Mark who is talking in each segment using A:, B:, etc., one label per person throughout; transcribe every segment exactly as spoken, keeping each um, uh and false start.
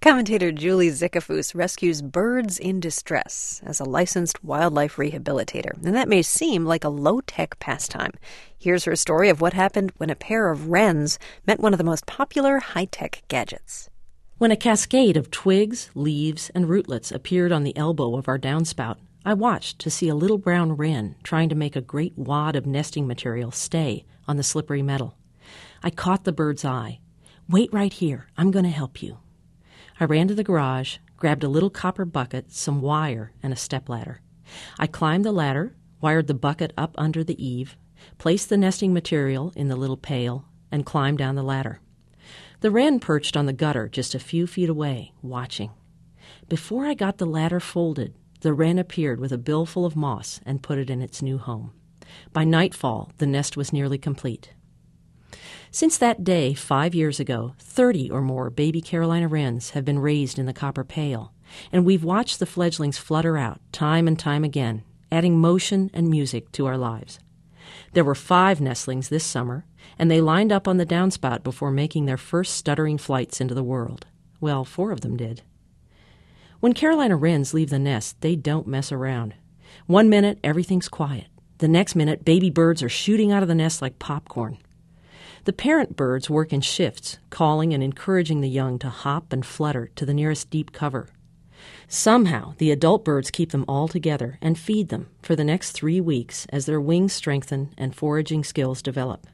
A: Commentator Julie Zickafoose rescues birds in distress as a licensed wildlife rehabilitator, and that may seem like a low-tech pastime. Here's her story of what happened when a pair of wrens met one of the most popular high-tech gadgets.
B: When a cascade of twigs, leaves, and rootlets appeared on the elbow of our downspout, I watched to see a little brown wren trying to make a great wad of nesting material stay on the slippery metal. I caught the bird's eye. "Wait right here. I'm going to help you." I ran to the garage, grabbed a little copper bucket, some wire, and a stepladder. I climbed the ladder, wired the bucket up under the eave, placed the nesting material in the little pail, and climbed down the ladder. The wren perched on the gutter just a few feet away, watching. Before I got the ladder folded, the wren appeared with a bill full of moss and put it in its new home. By nightfall, the nest was nearly complete. Since that day, five years ago, thirty or more baby Carolina wrens have been raised in the copper pail, and we've watched the fledglings flutter out time and time again, adding motion and music to our lives. There were five nestlings this summer, and they lined up on the downspout before making their first stuttering flights into the world. Well, four of them did. When Carolina wrens leave the nest, they don't mess around. One minute, everything's quiet. The next minute, baby birds are shooting out of the nest like popcorn. The parent birds work in shifts, calling and encouraging the young to hop and flutter to the nearest deep cover. Somehow, the adult birds keep them all together and feed them for the next three weeks as their wings strengthen and foraging skills develop.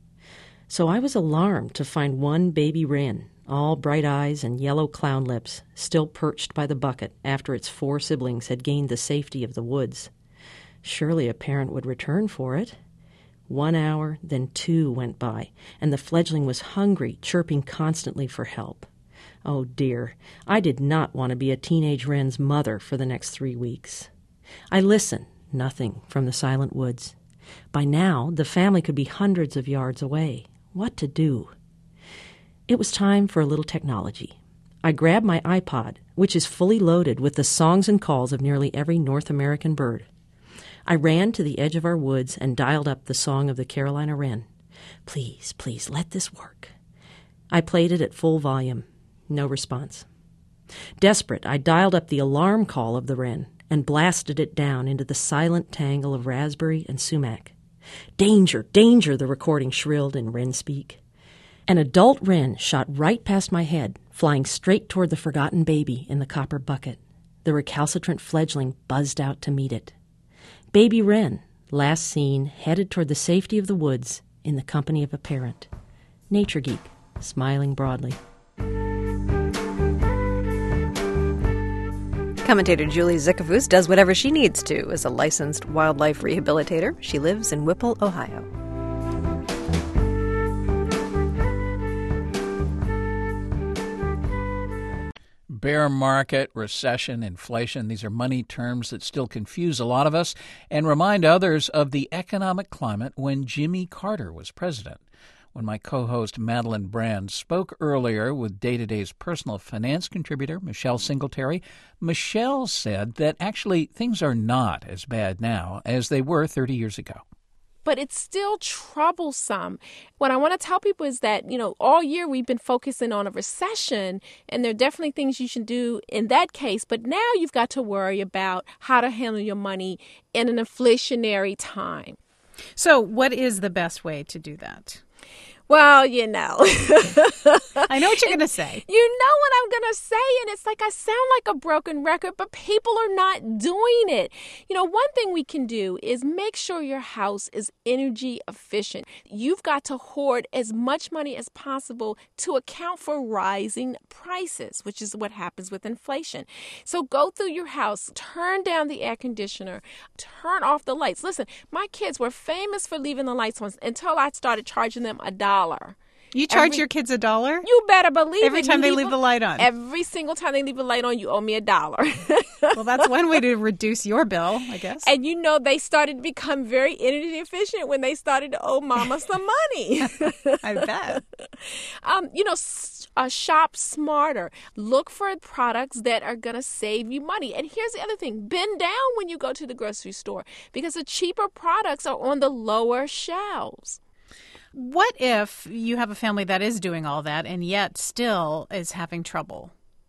B: So I was alarmed to find one baby wren, all bright eyes and yellow clown lips, still perched by the bucket after its four siblings had gained the safety of the woods. Surely a parent would return for it. One hour, then two went by, and the fledgling was hungry, chirping constantly for help. Oh dear, I did not want to be a teenage wren's mother for the next three weeks. I listened, nothing from the silent woods. By now, the family could be hundreds of yards away. What to do? It was time for a little technology. I grabbed my iPod, which is fully loaded with the songs and calls of nearly every North American bird. I ran to the edge of our woods and dialed up the song of the Carolina wren. Please, please, let this work. I played it at full volume. No response. Desperate, I dialed up the alarm call of the wren and blasted it down into the silent tangle of raspberry and sumac. Danger, danger, the recording shrilled in wren speak. An adult wren shot right past my head, flying straight toward the forgotten baby in the copper bucket. The recalcitrant fledgling buzzed out to meet it. Baby wren, last seen, headed toward the safety of the woods in the company of a parent. Nature Geek, smiling broadly.
A: Commentator Julie Zickafoose does whatever she needs to as a licensed wildlife rehabilitator. She lives in Whipple, Ohio.
C: Bear market, recession, inflation, these are money terms that still confuse a lot of us and remind others of the economic climate when Jimmy Carter was president. When my co-host Madeline Brand spoke earlier with Day to Day's personal finance contributor, Michelle Singletary, Michelle said that actually things are not as bad now as they were thirty years ago.
D: But it's still troublesome. What I want to tell people is that, you know, all year we've been focusing on a recession, and there are definitely things you should do in that case. But now you've got to worry about how to handle your money in an inflationary time.
E: So what is the best way to do that?
D: Well, you know.
E: I know what you're going to say.
D: You know what I'm going to say, and it's like I sound like a broken record, but people are not doing it. You know, one thing we can do is make sure your house is energy efficient. You've got to hoard as much money as possible to account for rising prices, which is what happens with inflation. So go through your house, turn down the air conditioner, turn off the lights. Listen, my kids were famous for leaving the lights on until I started charging them a dollar.
E: You charge
D: every,
E: your kids a dollar?
D: You better believe
E: every
D: it.
E: Every time they
D: leave
E: leave
D: a,
E: the light on?
D: Every single time they leave the light on, you owe me a dollar.
E: Well, that's one way to reduce your bill, I guess.
D: And you know, they started to become very energy efficient when they started to owe mama some money.
E: I bet.
D: Um, you know, uh, shop smarter. Look for products that are going to save you money. And here's the other thing. Bend down when you go to the grocery store because the cheaper products are on the lower shelves.
E: What if you have a family that is doing all that and yet still is having trouble?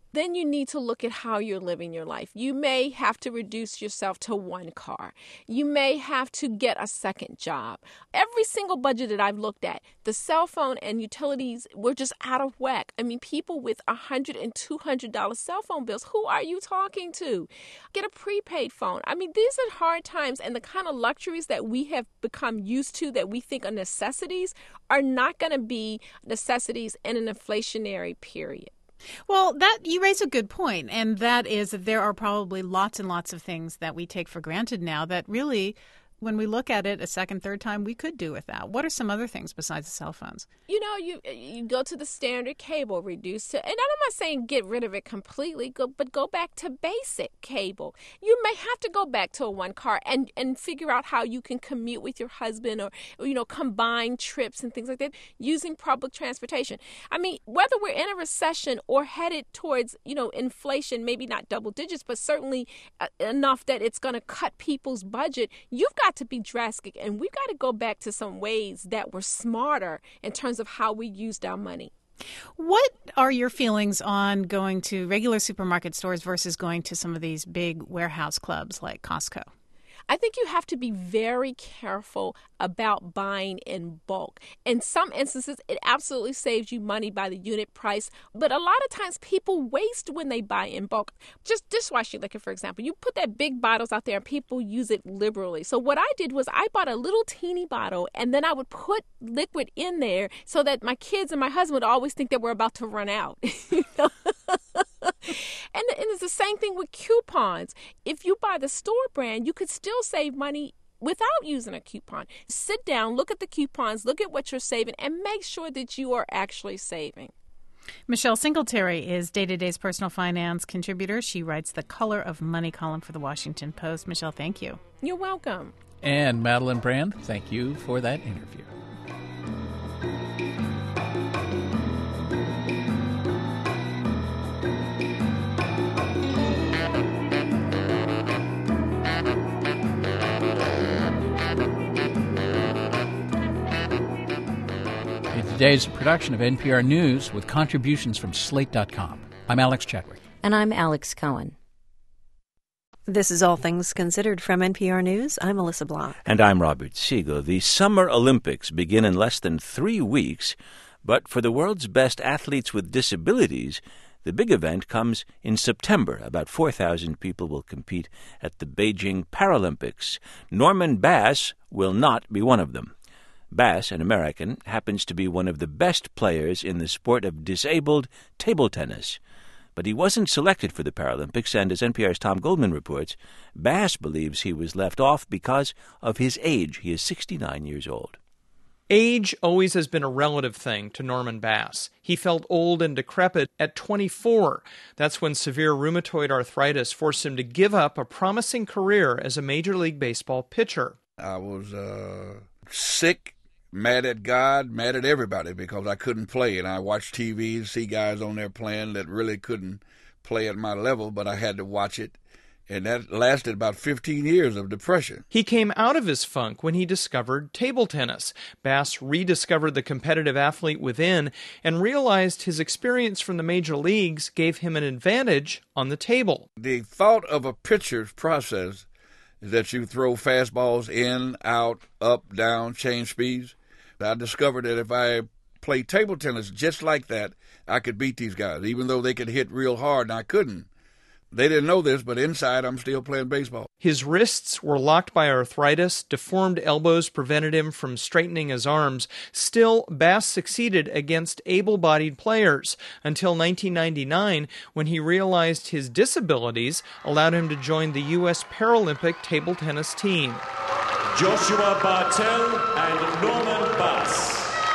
D: then you need to look at how you're living your life. You may have to reduce yourself to one car. You may have to get a second job. Every single budget that I've looked at, the cell phone and utilities were just out of whack. I mean, people with one hundred dollars and two hundred dollars cell phone bills, who are you talking to? Get a prepaid phone. I mean, these are hard times, and the kind of luxuries that we have become used to that we think are necessities are not going to be necessities in an inflationary period.
E: Well, that you raise a good point, and that is that there are probably lots and lots of things that we take for granted now that really, when we look at it a second, third time, we could do without. What are some other things besides the cell phones?
D: You know, you you go to the standard cable, reduce to, and I'm not saying get rid of it completely, go, but go back to basic cable. You may have to go back to a one car and, and figure out how you can commute with your husband or, or, you know, combine trips and things like that using public transportation. I mean, whether we're in a recession or headed towards, you know, inflation, maybe not double digits, but certainly uh, enough that it's going to cut people's budget, you've got to be drastic, and we've got to go back to some ways that were smarter in terms of how we used our money.
E: What are your feelings on going to regular supermarket stores versus going to some of these big warehouse clubs like Costco?
D: I think you have to be very careful about buying in bulk. In some instances, it absolutely saves you money by the unit price, but a lot of times people waste when they buy in bulk. Just dishwashing liquid, for example. You put that big bottles out there and people use it liberally. So what I did was I bought a little teeny bottle and then I would put liquid in there so that my kids and my husband would always think that we're about to run out. You know? And, and it's the same thing with coupons. If you buy the store brand, you could still save money without using a coupon. Sit down, look at the coupons, look at what you're saving, and make sure that you are actually saving.
E: Michelle Singletary is Day to Day's personal finance contributor. She writes the Color of Money column for the Washington Post. Michelle, thank you.
D: You're welcome.
C: And Madeline Brand, thank you for that interview. Today's a production of N P R News with contributions from Slate dot com. I'm Alex Chadwick.
B: And I'm Alex Cohen.
A: This is All Things Considered from N P R News. I'm Melissa Blanc.
F: And I'm Robert Siegel. The Summer Olympics begin in less than three weeks, but for the world's best athletes with disabilities, the big event comes in September. About four thousand people will compete at the Beijing Paralympics. Norman Bass will not be one of them. Bass, an American, happens to be one of the best players in the sport of disabled table tennis. But he wasn't selected for the Paralympics, and as N P R's Tom Goldman reports, Bass believes he was left off because of his age. He is sixty-nine years old.
G: Age always has been a relative thing to Norman Bass. He felt old and decrepit at twenty-four. That's when severe rheumatoid arthritis forced him to give up a promising career as a Major League Baseball pitcher.
H: I was uh, sick. Mad at God, mad at everybody because I couldn't play. And I watched T V and see guys on there playing that really couldn't play at my level, but I had to watch it. And that lasted about fifteen years of depression.
G: He came out of his funk when he discovered table tennis. Bass rediscovered the competitive athlete within and realized his experience from the major leagues gave him an advantage on the table.
H: The thought of a pitcher's process is that you throw fastballs in, out, up, down, change speeds. I discovered that if I played table tennis just like that, I could beat these guys, even though they could hit real hard, and I couldn't. They didn't know this, but inside I'm still playing baseball.
G: His wrists were locked by arthritis. Deformed elbows prevented him from straightening his arms. Still, Bass succeeded against able-bodied players until nineteen ninety-nine, when he realized his disabilities allowed him to join the U S Paralympic table tennis team.
I: Joshua Bartel and Norman Bass.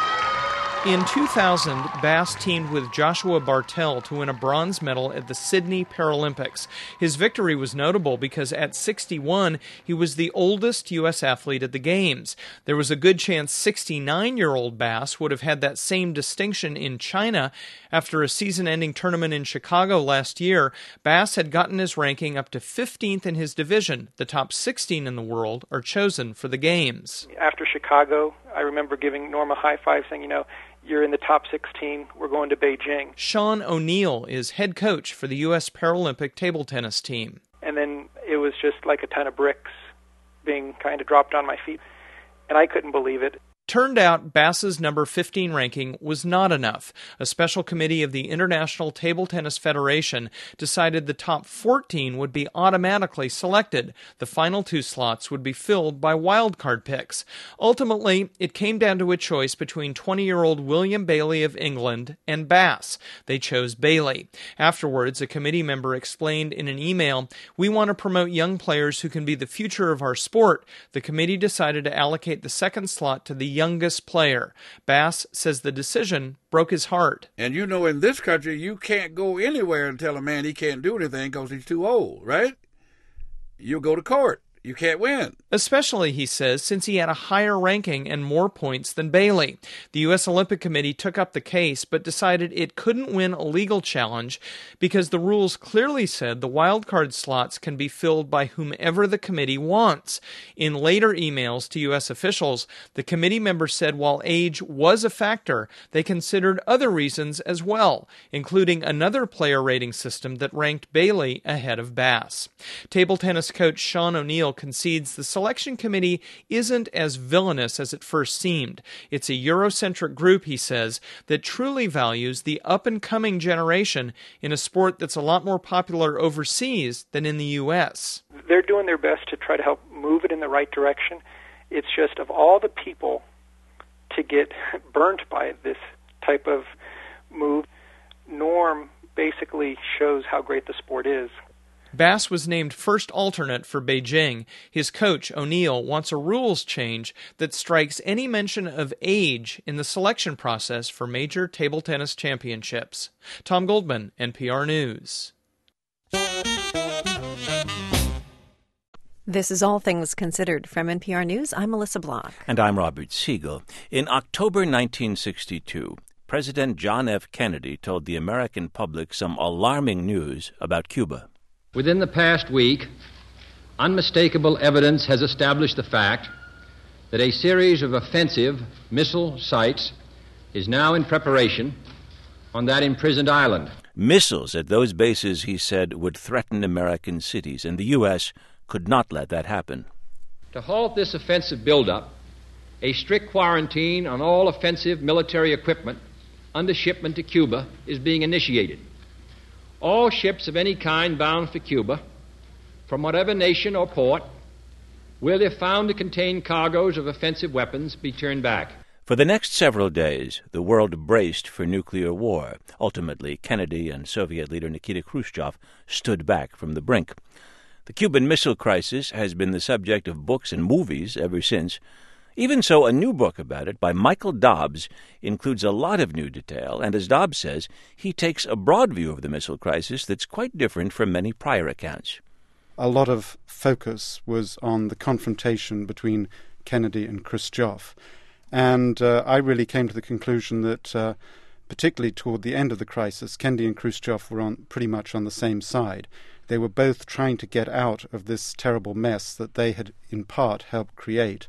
G: In two thousand, Bass teamed with Joshua Bartel to win a bronze medal at the Sydney Paralympics. His victory was notable because at sixty-one, he was the oldest U S athlete at the Games. There was a good chance sixty-nine-year-old Bass would have had that same distinction in China. After a season-ending tournament in Chicago last year, Bass had gotten his ranking up to fifteenth in his division. The top sixteen in the world are chosen for the Games.
J: After Chicago, I remember giving Norm a high five saying, you know, you're in the top sixteen, we're going to Beijing.
G: Sean O'Neill is head coach for the U S Paralympic table tennis team.
J: And then it was just like a ton of bricks being kind of dropped on my feet, and I couldn't believe it.
G: Turned out Bass's number fifteen ranking was not enough. A special committee of the International Table Tennis Federation decided the top fourteen would be automatically selected. The final two slots would be filled by wildcard picks. Ultimately, it came down to a choice between twenty-year-old William Bailey of England and Bass. They chose Bailey. Afterwards, a committee member explained in an email, "We want to promote young players who can be the future of our sport." The committee decided to allocate the second slot to the youngest player. Bass says the decision broke his heart.
H: And you know, in this country, you can't go anywhere and tell a man he can't do anything because he's too old, right? You'll go to court. You can't win.
G: Especially, he says, since he had a higher ranking and more points than Bailey. The U S Olympic Committee took up the case, but decided it couldn't win a legal challenge because the rules clearly said the wildcard slots can be filled by whomever the committee wants. In later emails to U S officials, the committee members said while age was a factor, they considered other reasons as well, including another player rating system that ranked Bailey ahead of Bass. Table tennis coach Sean O'Neill concedes the selection committee isn't as villainous as it first seemed. It's a Eurocentric group, he says, that truly values the up-and-coming generation in a sport that's a lot more popular overseas than in the U S.
J: They're doing their best to try to help move it in the right direction. It's just of all the people to get burnt by this type of move, Norm basically shows how great the sport is.
G: Bass was named first alternate for Beijing. His coach, O'Neill, wants a rules change that strikes any mention of age in the selection process for major table tennis championships. Tom Goldman, N P R News.
A: This is All Things Considered from N P R News. I'm Melissa Block.
F: And I'm Robert Siegel. In October nineteen sixty-two, President John F. Kennedy told the American public some alarming news about Cuba.
K: Within the past week, unmistakable evidence has established the fact that a series of offensive missile sites is now in preparation on that imprisoned island.
F: Missiles at those bases, he said, would threaten American cities, and the U S could not let that happen.
K: To halt this offensive buildup, a strict quarantine on all offensive military equipment under shipment to Cuba is being initiated. All ships of any kind bound for Cuba, from whatever nation or port, will, if found to contain cargoes of offensive weapons, be turned back.
F: For the next several days, the world braced for nuclear war. Ultimately, Kennedy and Soviet leader Nikita Khrushchev stood back from the brink. The Cuban Missile Crisis has been the subject of books and movies ever since. Even so, a new book about it by Michael Dobbs includes a lot of new detail, and as Dobbs says, he takes a broad view of the missile crisis that's quite different from many prior accounts.
L: A lot of focus was on the confrontation between Kennedy and Khrushchev, and uh, I really came to the conclusion that, uh, particularly toward the end of the crisis, Kennedy and Khrushchev were on pretty much on the same side. They were both trying to get out of this terrible mess that they had, in part, helped create.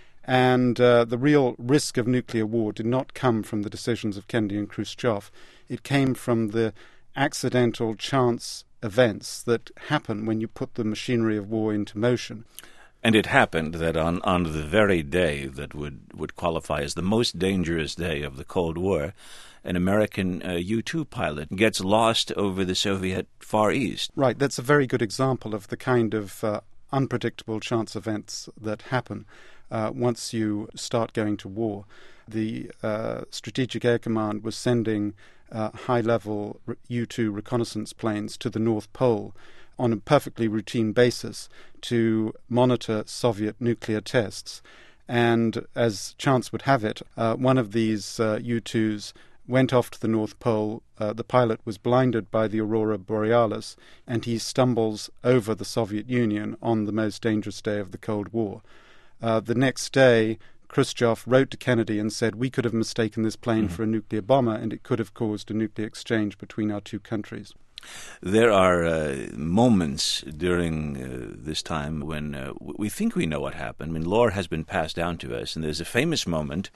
L: And uh, the real risk of nuclear war did not come from the decisions of Kennedy and Khrushchev. It came from the accidental chance events that happen when you put the machinery of war into motion.
F: And it happened that on, on the very day that would, would qualify as the most dangerous day of the Cold War, an American uh, U two pilot gets lost over the Soviet Far East.
L: Right, that's a very good example of the kind of uh, unpredictable chance events that happen uh, once you start going to war. The uh, Strategic Air Command was sending uh, high-level U two reconnaissance planes to the North Pole on a perfectly routine basis to monitor Soviet nuclear tests. And as chance would have it, uh, one of these uh, U twos went off to the North Pole. Uh, the pilot was blinded by the aurora borealis, and he stumbles over the Soviet Union on the most dangerous day of the Cold War. Uh, the next day, Khrushchev wrote to Kennedy and said, we could have mistaken this plane mm-hmm. for a nuclear bomber, and it could have caused a nuclear exchange between our two countries.
F: There are uh, moments during uh, this time when uh, we think we know what happened. I mean, lore has been passed down to us, and there's a famous moment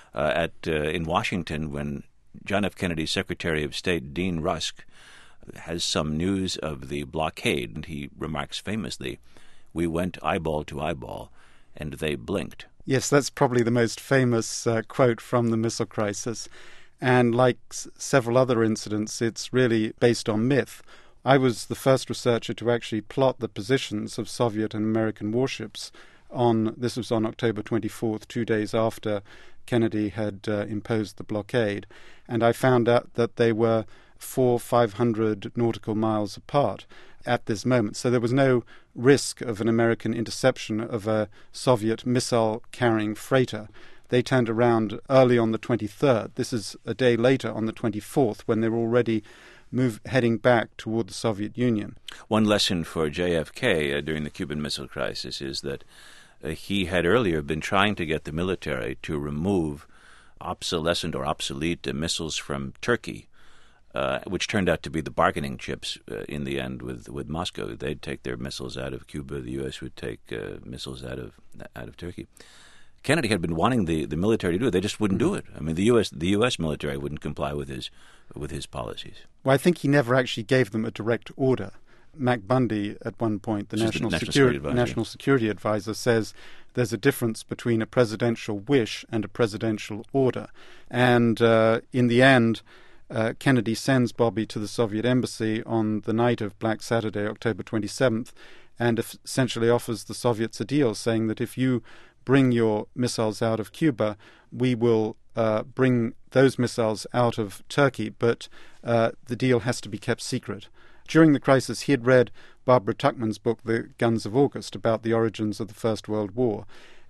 F: uh, at uh, in Washington when John F. Kennedy's Secretary of State, Dean Rusk, has some news of the blockade, and he remarks famously, "We went eyeball to eyeball, and they blinked."
L: Yes, that's probably the most famous uh, quote from the missile crisis. And like s- several other incidents, it's really based on myth. I was the first researcher to actually plot the positions of Soviet and American warships on, this was on October twenty-fourth, two days after Kennedy had uh, imposed the blockade. And I found out that they were four, five hundred nautical miles apart at this moment. So there was no risk of an American interception of a Soviet missile-carrying freighter. They turned around early on the twenty-third. This is a day later on the twenty-fourth when they were already move, heading back toward the Soviet Union.
F: One lesson for J F K uh, during the Cuban Missile Crisis is that uh, he had earlier been trying to get the military to remove obsolescent or obsolete uh, missiles from Turkey, uh, which turned out to be the bargaining chips uh, in the end with, with Moscow. They'd take their missiles out of Cuba. The U S would take uh, missiles out of out of Turkey. Kennedy had been wanting the, the military to do it. They just wouldn't do it. I mean, the U S the U S military wouldn't comply with his with his policies.
L: Well, I think he never actually gave them a direct order. Mac Bundy, at one point, the National,
F: the National,
L: Security,
F: Security
L: National Security Advisor, says there's a difference between a presidential wish and a presidential order. And uh, in the end, uh, Kennedy sends Bobby to the Soviet embassy on the night of Black Saturday, October twenty-seventh, and essentially offers the Soviets a deal, saying that if you bring your missiles out of Cuba, we will uh, bring those missiles out of Turkey, but uh, the deal has to be kept secret. During the crisis, he had read Barbara Tuchman's book, The Guns of August, about the origins of the First World War.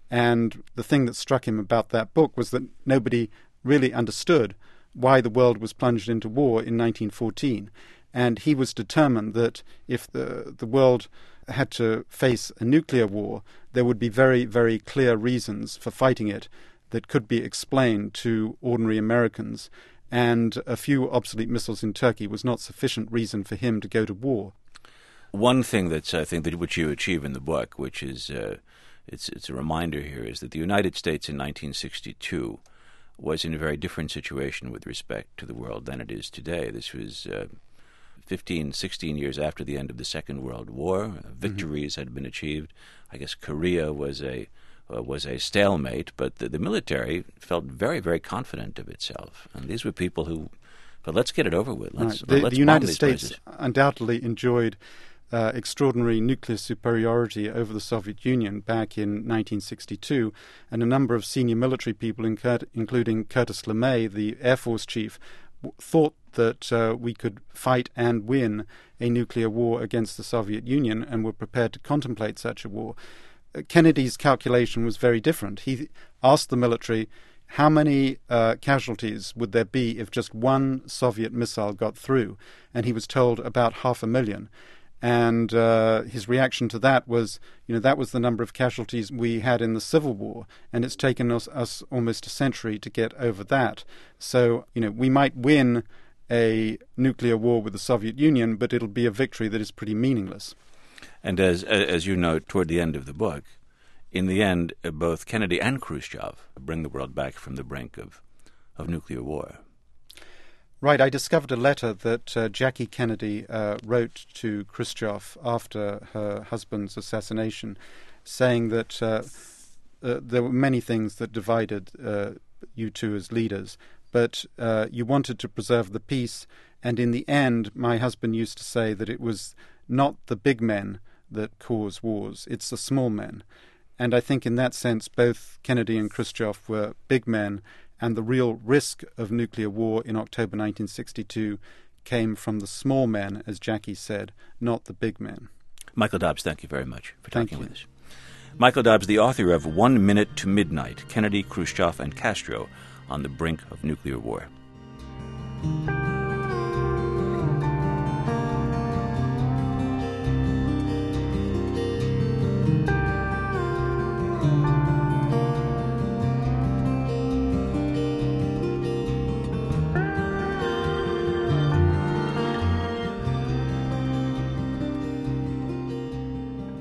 L: And the thing that struck him about that book was that nobody really understood why the world was plunged into war in nineteen fourteen. And he was determined that if the, the world had to face a nuclear war, there would be very, very clear reasons for fighting it that could be explained to ordinary Americans. And a few obsolete missiles in Turkey was not sufficient reason for him to go to war.
F: One thing that's, I think, that which you achieve in the book, which is, uh, it's it's a reminder here, is that the United States in nineteen sixty-two was in a very different situation with respect to the world than it is today. This was uh, fifteen, sixteen years after the end of the Second World War. Victories mm-hmm. had been achieved. I guess Korea was a uh, was a stalemate, but the, the military felt very, very confident of itself. And these were people who, but let's get it over with. Let's,
L: right. the,
F: let's
L: the United States
F: places.
L: undoubtedly enjoyed uh, extraordinary nuclear superiority over the Soviet Union back in nineteen sixty-two, and a number of senior military people, including Curtis LeMay, the Air Force chief, thought that uh, we could fight and win a nuclear war against the Soviet Union and were prepared to contemplate such a war. Uh, Kennedy's calculation was very different. He asked the military, how many uh, casualties would there be if just one Soviet missile got through? And he was told about half a million. And uh, his reaction to that was, you know, that was the number of casualties we had in the Civil War, and it's taken us, us almost a century to get over that. So, you know, we might win a nuclear war with the Soviet Union, but it'll be a victory that is pretty meaningless.
F: And as as you know, toward the end of the book, in the end, both Kennedy and Khrushchev bring the world back from the brink of, of nuclear war.
L: Right. I discovered a letter that uh, Jackie Kennedy uh, wrote to Khrushchev after her husband's assassination, saying that uh, uh, there were many things that divided uh, you two as leaders, but uh, you wanted to preserve the peace, and in the end, my husband used to say that it was not the big men that cause wars, it's the small men. And I think in that sense, both Kennedy and Khrushchev were big men, and the real risk of nuclear war in October nineteen sixty-two came from the small men, as Jackie said, not the big men.
F: Michael Dobbs, thank you very much for
L: thank
F: talking
L: you.
F: with us. Michael Dobbs, the author of One Minute to Midnight, Kennedy, Khrushchev, and Castro on the Brink of Nuclear War.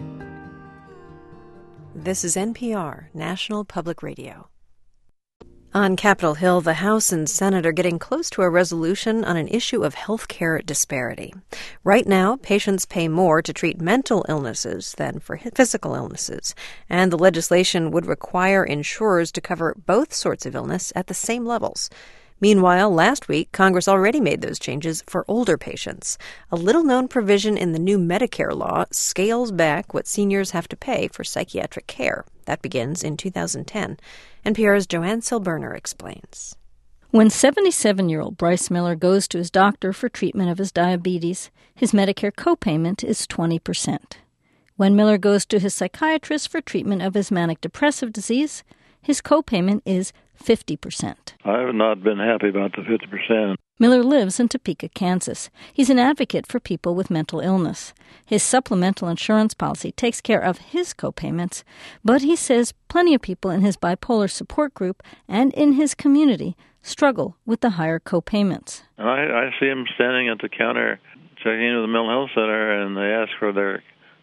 A: This is N P R, National Public Radio. On Capitol Hill, the House and Senate are getting close to a resolution on an issue of health care disparity. Right now, patients pay more to treat mental illnesses than for physical illnesses, and the legislation would require insurers to cover both sorts of illness at the same levels. Meanwhile, last week, Congress already made those changes for older patients. A little-known provision in the new Medicare law scales back what seniors have to pay for psychiatric care. That begins in two thousand ten. N P R's Joanne Silberner explains.
M: When seventy-seven-year-old Bryce Miller goes to his doctor for treatment of his diabetes, his Medicare copayment is twenty percent. When Miller goes to his psychiatrist for treatment of his manic depressive disease, his copayment is fifty percent.
N: I have not been happy about the fifty percent.
M: Miller lives in Topeka, Kansas. He's an advocate for people with mental illness. His supplemental insurance policy takes care of his copayments, but he says plenty of people in his bipolar support group and in his community struggle with the higher copayments.
N: I, I see them standing at the counter checking into the mental health center, and they ask for their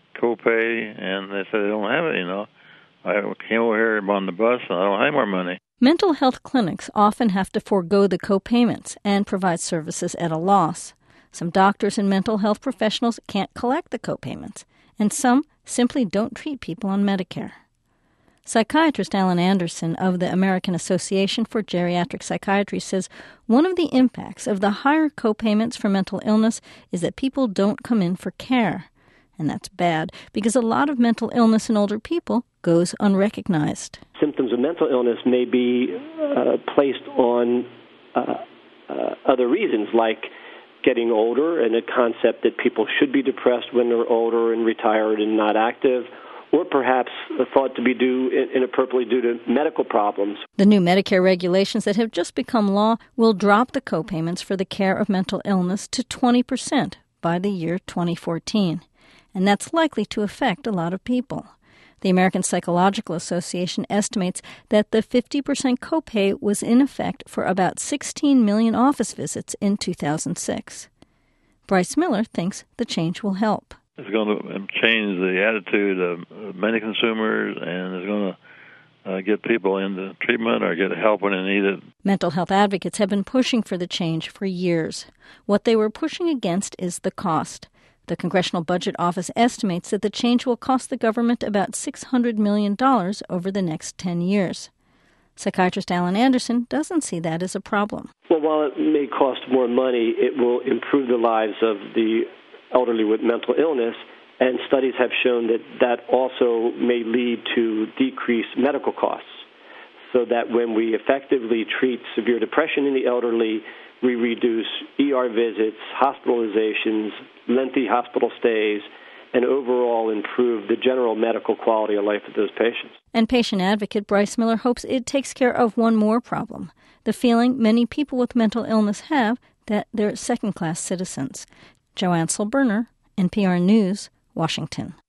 N: copay, and they say they don't have it, you know. I came over here on the bus, and I don't have more money.
M: Mental health clinics often have to forego the copayments and provide services at a loss. Some doctors and mental health professionals can't collect the copayments, and some simply don't treat people on Medicare. Psychiatrist Alan Anderson of the American Association for Geriatric Psychiatry says one of the impacts of the higher copayments for mental illness is that people don't come in for care. And that's bad, because a lot of mental illness in older people goes unrecognized.
O: Symptoms of mental illness may be uh, placed on uh, uh, other reasons, like getting older and a concept that people should be depressed when they're older and retired and not active, or perhaps thought to be due inappropriately due to medical problems.
M: The new Medicare regulations that have just become law will drop the copayments for the care of mental illness to twenty percent by the year twenty fourteen. And that's likely to affect a lot of people. The American Psychological Association estimates that the fifty percent copay was in effect for about sixteen million office visits in two thousand six. Bryce Miller thinks the change will help.
N: It's going to change the attitude of many consumers, and it's going to uh, get people into treatment or get help when they need it.
M: Mental health advocates have been pushing for the change for years. What they were pushing against is the cost. The Congressional Budget Office estimates that the change will cost the government about six hundred million dollars over the next ten years. Psychiatrist Alan Anderson doesn't see that as a problem.
O: Well, while it may cost more money, it will improve the lives of the elderly with mental illness, and studies have shown that that also may lead to decreased medical costs, so that when we effectively treat severe depression in the elderly, we reduce E R visits, hospitalizations, lengthy hospital stays, and overall improve the general medical quality of life of those patients.
M: And patient advocate Bryce Miller hopes it takes care of one more problem, the feeling many people with mental illness have that they're second-class citizens. Joanne Silberner, N P R News, Washington.